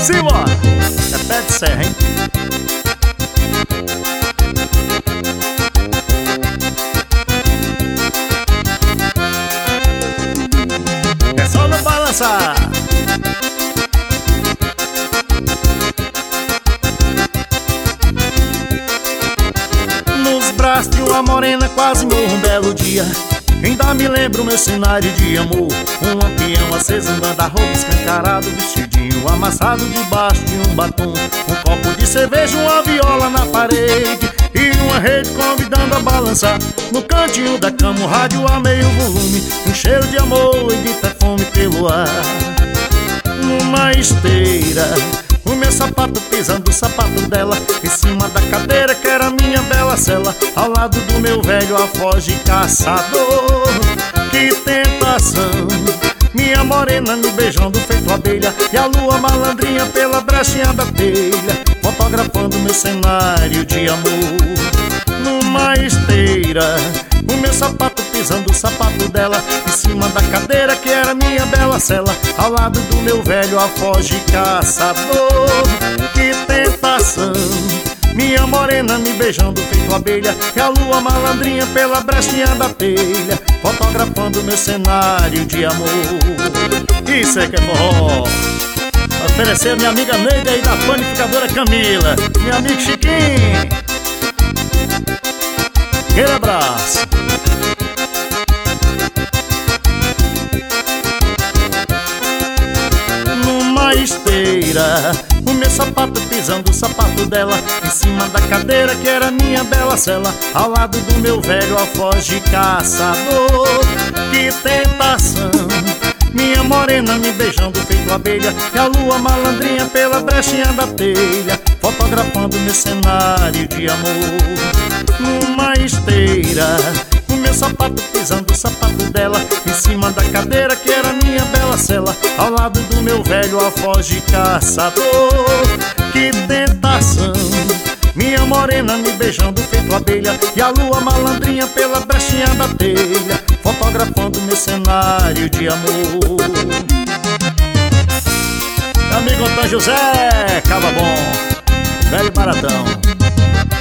Simbora! É pé de serra, hein? É só não balançar. Nos braços de uma morena quase morro um belo dia. Ainda me lembro meu cenário de amor. Um lampião aceso, um guarda-roupa escancarado, vestidinho amassado debaixo de um batom. Um copo de cerveja, uma viola na parede e uma rede convidando a balançar. No cantinho da cama, o rádio a meio volume, um cheiro de amor e de perfume pelo ar. Numa esteira, o meu sapato pisando o sapato dela, em cima da cadeira que era minha bela cela, ao lado do meu velho alfoge caçador. Que tentação, minha morena me beijando feito abelha, e a lua malandrinha pela brechinha da telha, fotografando meu cenário de amor. Numa esteira, o meu sapato pisando o sapato dela, em cima da cadeira que era minha bela cela, ao lado do meu velho alfoge caçador. Que tentação, minha morena me beijando feito abelha, e a lua malandrinha pela brechinha da telha, fotografando meu cenário de amor. Isso é que é forró. Oferecer a minha amiga Neida e da panificadora Camila, meu amigo Chiquinho. Aquele abraço. Numa esteira, o meu sapato pisando o sapato dela, em cima da cadeira que era minha bela cela, ao lado do meu velho alfoge caçador. Que tentação, minha morena me beijando feito abelha, e a lua malandrinha pela brechinha da telha, fotografando meu cenário de amor. Numa esteira, o meu sapato pisando o sapato dela, em cima da cadeira que era minha bela cela, ao lado do meu velho alfoge caçador. Que tentação, minha morena me beijando feito abelha, e a lua malandrinha pela brechinha da telha, fotografando meu cenário de amor. Meu amigo Antônio José, Cava Bom, velho baratão.